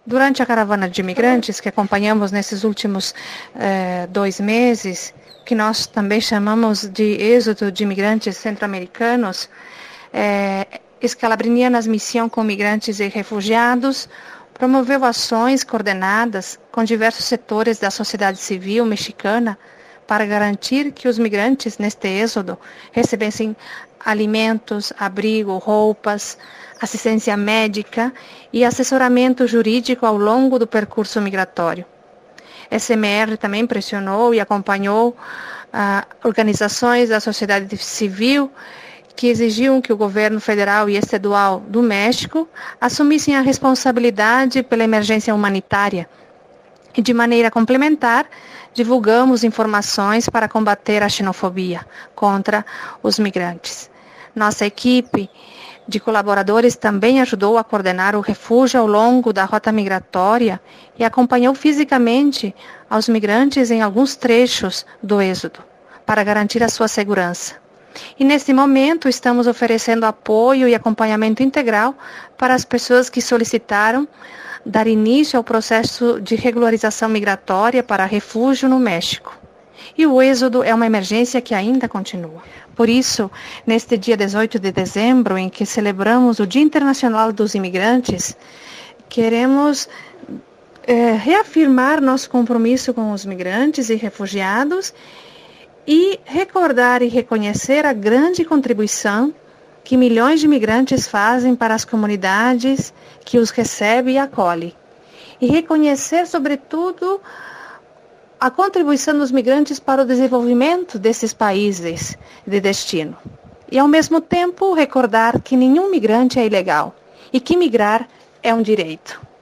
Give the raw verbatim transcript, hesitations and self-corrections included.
Durante a caravana de imigrantes que acompanhamos nesses últimos eh, dois meses, que nós também chamamos de êxodo de imigrantes centro-americanos, eh, Escalabrinianas Missão com Migrantes e Refugiados promoveu ações coordenadas com diversos setores da sociedade civil mexicana para garantir que os migrantes neste êxodo recebessem alimentos, abrigo, roupas, assistência médica e assessoramento jurídico ao longo do percurso migratório. S M R também pressionou e acompanhou ah, organizações da sociedade civil que exigiam que o governo federal e estadual do México assumissem a responsabilidade pela emergência humanitária. E, de maneira complementar, divulgamos informações para combater a xenofobia contra os migrantes. Nossa equipe de colaboradores também ajudou a coordenar o refúgio ao longo da rota migratória e acompanhou fisicamente aos migrantes em alguns trechos do êxodo, para garantir a sua segurança. E neste momento estamos oferecendo apoio e acompanhamento integral para as pessoas que solicitaram dar início ao processo de regularização migratória para refúgio no México. E o êxodo é uma emergência que ainda continua. Por isso, neste dia dezoito de dezembro, em que celebramos o Dia Internacional dos Imigrantes, queremos é, reafirmar nosso compromisso com os migrantes e refugiados e recordar e reconhecer a grande contribuição que milhões de imigrantes fazem para as comunidades que os recebe e acolhe. E reconhecer, sobretudo, a contribuição dos migrantes para o desenvolvimento desses países de destino. E, ao mesmo tempo, recordar que nenhum migrante é ilegal e que migrar é um direito.